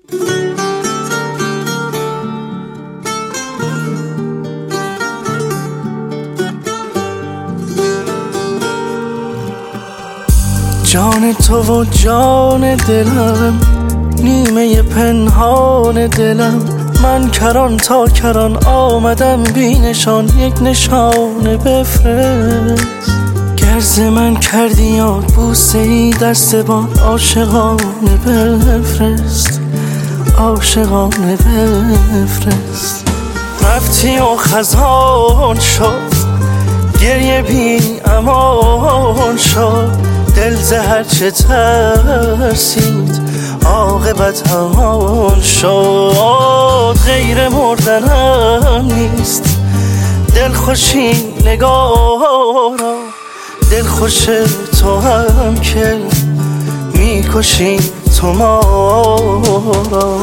جان تو و جان دلم، نیمه پنهان دلم، من کران تا کران آمدم بی نشان، یک نشانه بفرست. گرز من کردی یاد بوسه ای دست باد، عاشقانه بفرست، عاشقانه بفرست. رفتی و خزان شد، گریه بی امان شد، دل زهر چه ترسید عاقبت همان شد. غیر مردنم نیست دل خوشی نگارا، دل خوش تو هم که میکشی تو ما را.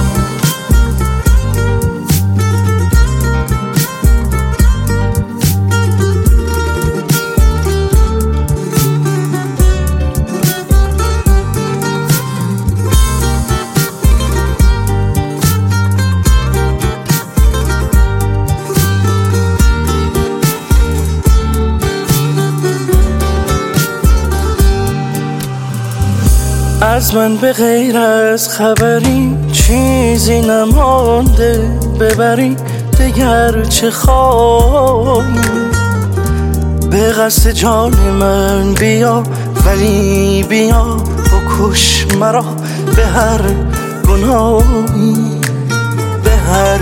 از من به غیر از خبری چیزی نمانده، ببری دگر چه خواهی؟ به قصد جان من بیا، ولی بیا بکش مرا به هر گناهی، به هر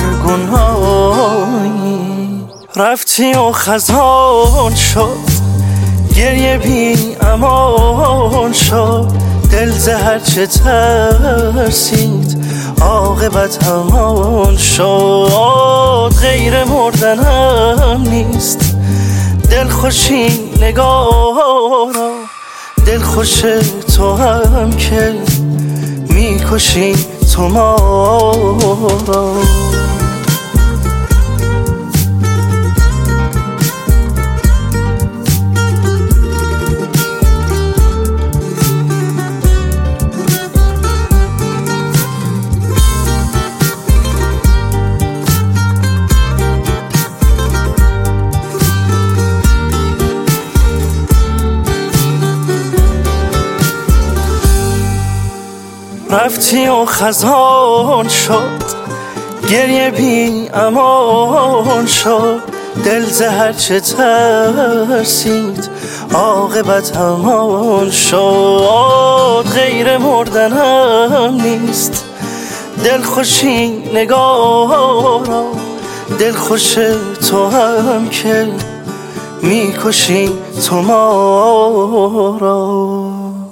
گناهی. رفتی و خزان شد، گریه بی امان شد، دل زهر چه ترسید عاقبت همان شد. غیر مردنم نیست دل خوشی نگارا، دل خوش تو هم که میکشی تو ما را. رفتی و خزان شد، گریه بی امان شد، دل زهر چه ترسید عاقبت همان شد. غیر مردنم نیست دل خوشی نگارا، دل خوش تو هم که میکشی تو ما را.